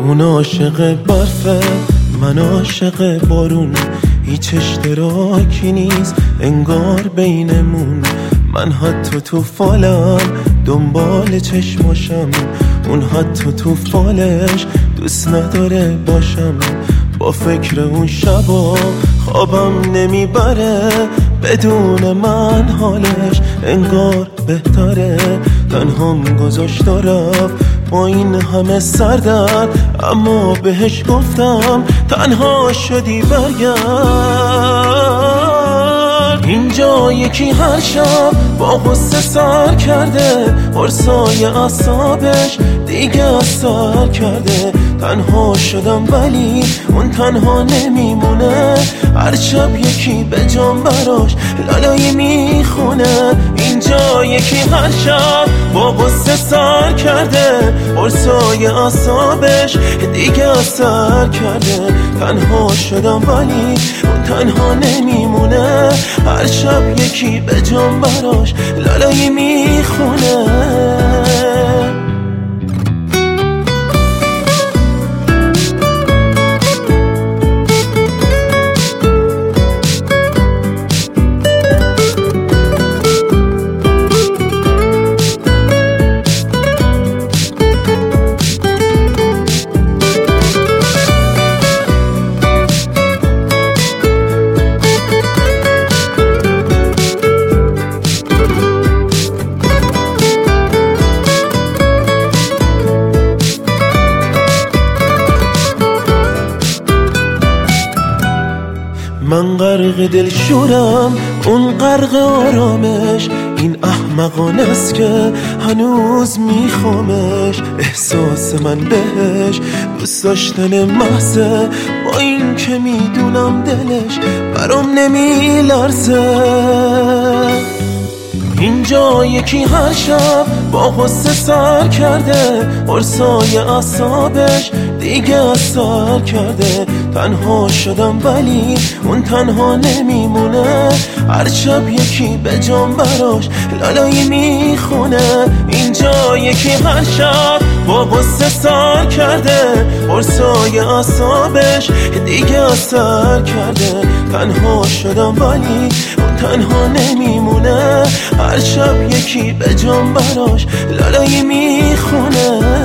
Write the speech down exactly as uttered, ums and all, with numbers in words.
اون عاشق برفه، من عاشق بارون. هیچ اشتراکی نیست انگار بینمون. من حتی تو فالم دنبال چشماشم، اون حتی تو فالش دوست نداره باشم. با فکر اون شبا خوابم نمیبره، بدون من حالش انگار بهتره. تنهام گذاشت و رفت با این همه سردرد، اما بهش گفتم تنها شدی برگرد. اینجا یکی هر شب با غصه سر کرده، قرصای اعصابش دیگه اثر کرده. تنها شدم ولی اون تنها نمیمونه، هر شب یکی به جام براش لالایی میخونه. اینجا یکی هر شب با غصه سر کرده، قرصای اعصابش دیگه اثر کرده. تنها شدم ولی اون تنها نمیمونه، هر شب یکی به جام براش لالایی میخونه. من غرق دل شورم، اون غرق آرامش. این احمقانه است که هنوز میخوامش. احساس من بهش دوست داشتن محضه، با این که میدونم دلش برام نمیلرزه. اینجا یکی هر شب با غصه سر کرده، قرصای اعصابش دیگه اثر کرده. تنها شدم ولی اون تنها نمیمونه، هر شب یکی به جام براش لالایی میخونه. اینجا یکی هر شب با غصه سر کرده، قرصای اعصابش دیگه اثر کرده. تنها شدم ولی اون تنها نمیمونه، هر شب یکی به جام براش لالایی میخونه.